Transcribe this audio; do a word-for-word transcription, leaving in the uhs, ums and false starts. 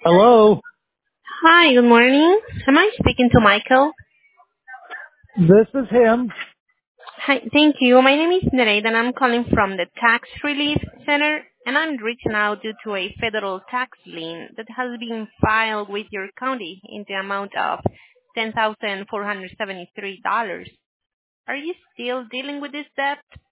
Hello, Hi, good morning. Am I speaking to Michael? this is him. Hi, thank you. My name is Nereida and I'm calling from the Tax Relief Center and I'm reaching out due to a federal tax lien that has been filed with your county in the amount of ten thousand four hundred seventy-three dollars. Are you still dealing with this debt?